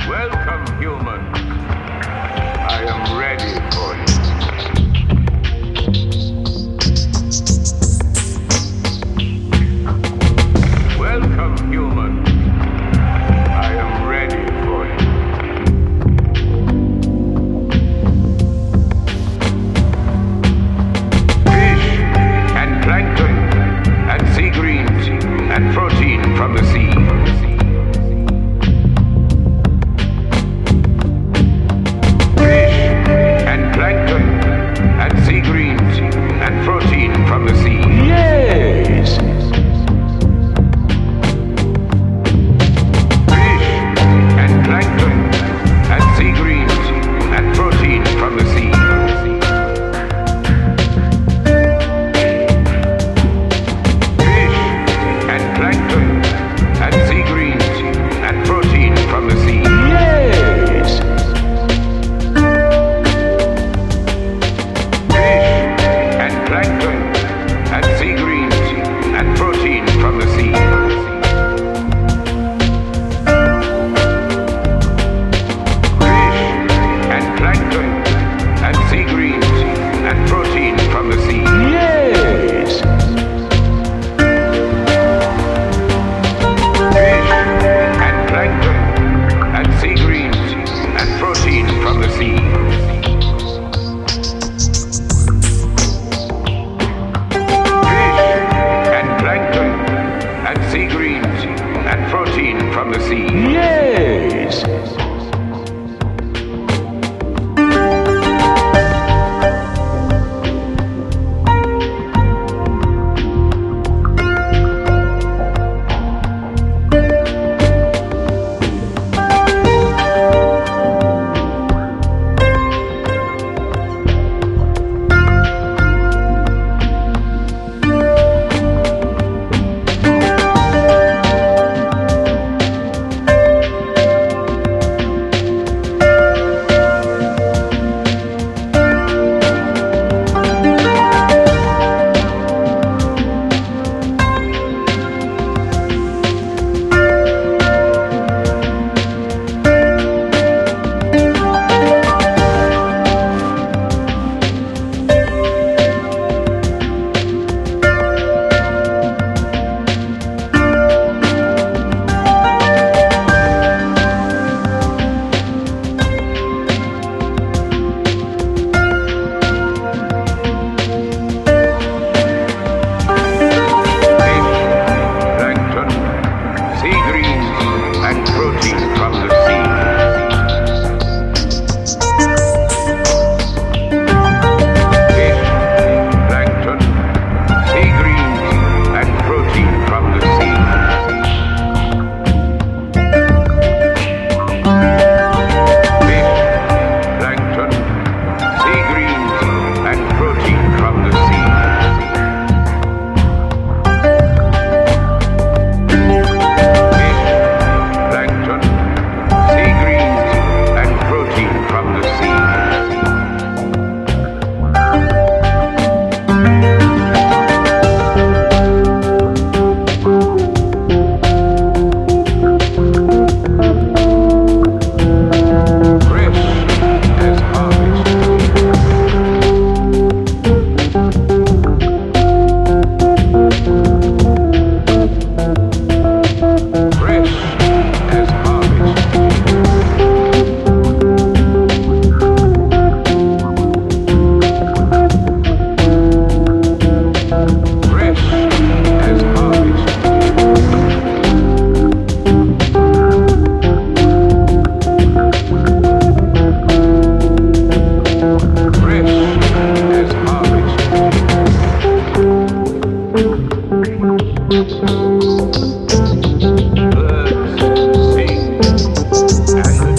Welcome, humans. I am ready for you. Welcome, humans. I am ready for you. Fish and plankton and sea greens and protein from the sea. From the sea. Yes! Fish and plankton and sea greens and protein from the sea. Fish and plankton and sea greens and protein from the sea. Yes! Fish and plankton and sea greens and protein from the sea. Fish and plankton and sea greens and protein from the sea. Yes! Fish and plankton and sea greens and protein from the sea. Sea greens and protein from the sea. Yes! Birds sing and